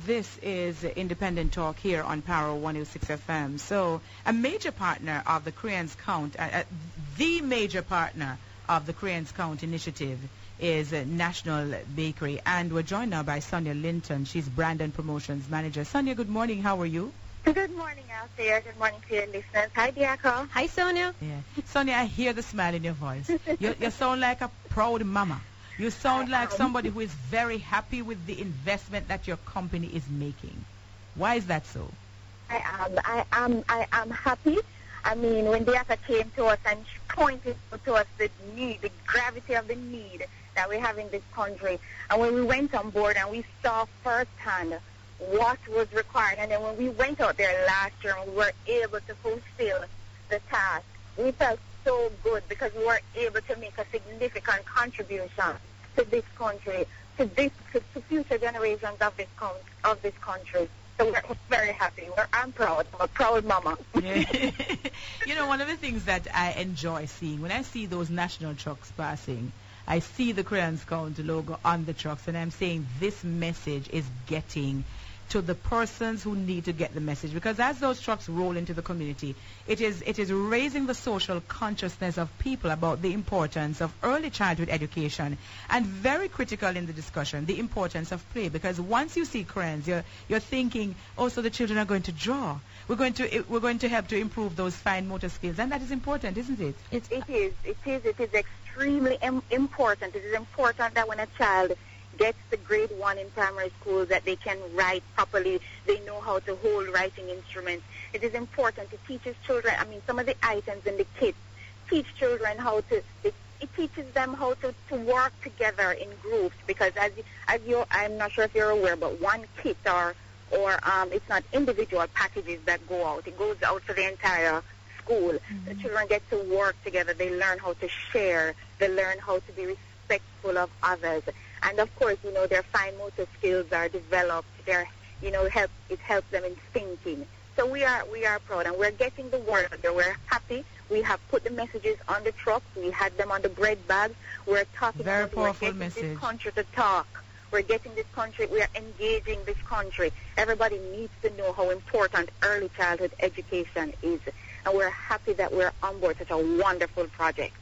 this is Independent Talk here on Power 106 FM. So, a major partner of the Crayons Count, the major partner of the Crayons Count initiative is National Bakery. And we're joined now by Sonia Linton. She's Brand and Promotions Manager. Sonia, good morning. How are you? Good morning, Althea. Good morning to your listeners. Hi, Diaco. Hi, Sonia. Yeah. Sonia, I hear the smile in your voice. You sound like a proud mama. You sound like somebody who is very happy with the investment that your company is making. Why is that so? I am happy. I mean, when Diaco came to us and pointed to us the need, the gravity of the need that we have in this country, and when we went on board and we saw firsthand what was required, and then when we went out there last year and we were able to fulfill the task, we felt so good because we were able to make a significant contribution to this country, to future generations of this country. So we're very happy. I'm proud. I'm a proud mama. Yeah. You know, one of the things that I enjoy seeing, when I see those national trucks passing, I see the Crayons Count logo on the trucks, and I'm saying this message is getting to the persons who need to get the message, because as those trucks roll into the community, it is raising the social consciousness of people about the importance of early childhood education, and very critical in the discussion, the importance of play, because once you see crayons, you're thinking, oh, so the children are going to draw. We're going to help to improve those fine motor skills, and that is important, isn't it? It is extremely important. It is important that when a child gets to grade 1 in primary school that they can write properly, they know how to hold writing instruments. It is important to teach children, some of the items in the kits teach children how to, it teaches them how to work together in groups, because I'm not sure if you're aware, but one kit or it's not individual packages that go out. It goes out for the entire school. Mm-hmm. The children get to work together. They learn how to share. They learn how to be respectful of others. And of course, their fine motor skills are developed. It helps them in thinking. So we are proud, and we're getting the word out there. We're happy. We have put the messages on the truck. We had them on the bread bags. We're talking. Very powerful we're getting message. This country to talk. We're getting this country. We are engaging this country. Everybody needs to know how important early childhood education is, and we're happy that we're on board such a wonderful project.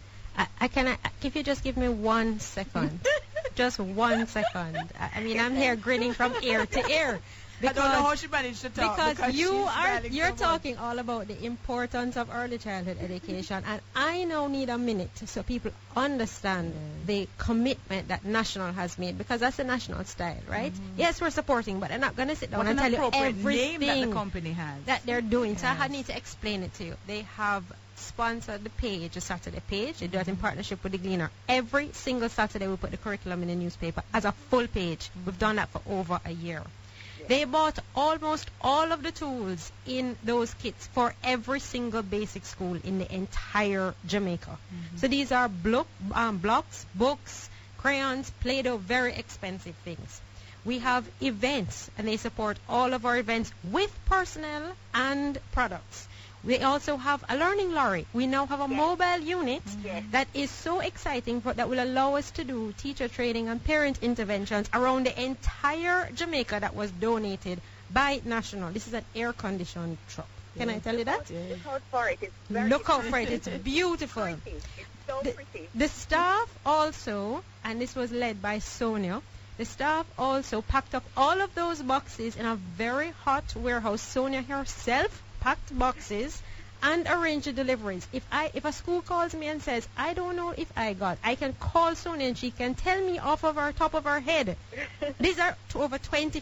If you just give me 1 second, just 1 second. I'm here grinning from ear to ear. Because, I don't know how she managed to talk. Because you're talking all about the importance of early childhood education, and I now need a minute so people understand the commitment that National has made, because that's a national style, right? Mm-hmm. Yes, we're supporting, but I'm not going to sit down and tell you everything that the company has that they're doing. Yes. So I need to explain it to you. They have sponsored the page, the Saturday page. They do it in partnership with the Gleaner. Every single Saturday we put the curriculum in the newspaper as a full page. We've done that for over a year. They bought almost all of the tools in those kits for every single basic school in the entire Jamaica. Mm-hmm. So these are blocks, books, crayons, Play-Doh, very expensive things. We have events, and they support all of our events with personnel and products. We also have a learning lorry. We now have a mobile unit that is so exciting that will allow us to do teacher training and parent interventions around the entire Jamaica that was donated by National. This is an air-conditioned truck. Can I tell you that? Look out for it. Look out for it. It's beautiful. It's so pretty. The staff also, and this was led by Sonia, the staff also packed up all of those boxes in a very hot warehouse. Sonia herself packed boxes and arranged the deliveries. If a school calls me and says, I don't know if I got, I can call Sonia and she can tell me off of our top of her head. These are over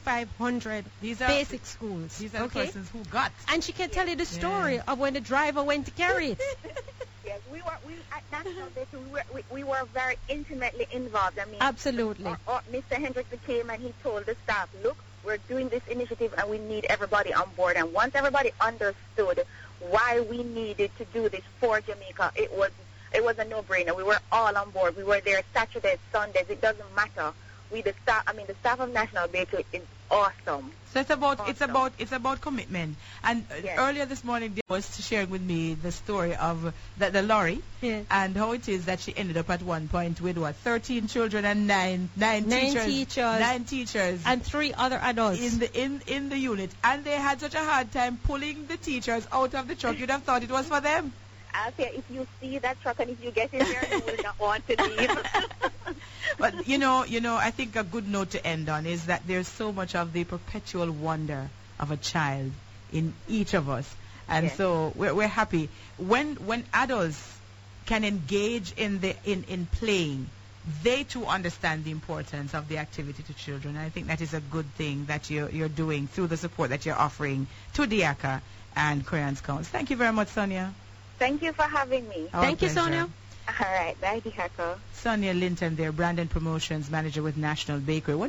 2,500 basic schools. These are persons who got. And she can tell you the story of when the driver went to carry it. Yes, we at National Bakery, we were very intimately involved. Absolutely. Mr. Hendrickson came and he told the staff, look, we're doing this initiative and we need everybody on board. And once everybody understood why we needed to do this for Jamaica, it was a no-brainer. We were all on board. We were there Saturdays, Sundays. It doesn't matter. The staff of National Bakery awesome. So it's about Awesome. it's about commitment. And Yes. earlier this morning, they was sharing with me the story of the lorry Yes. and how it is that she ended up at one point with 13 children and nine teachers And 3 other adults. in the unit, and they had such a hard time pulling the teachers out of the truck. You'd have thought it was for them. I'll say, if you see that truck and if you get in there, you will not want to leave. But you know, I think a good note to end on is that there's so much of the perpetual wonder of a child in each of us, and Yes. so we're happy when adults can engage in playing. They too understand the importance of the activity to children. I think that is a good thing that you're doing through the support that you're offering to DIACA and Crayons Counts. Thank you very much, Sonia. Thank you for having me. Our Thank you, pleasure. Sonia. All right. Bye, DIACA. Sonia Linton there, Brand and Promotions Manager with National Bakery.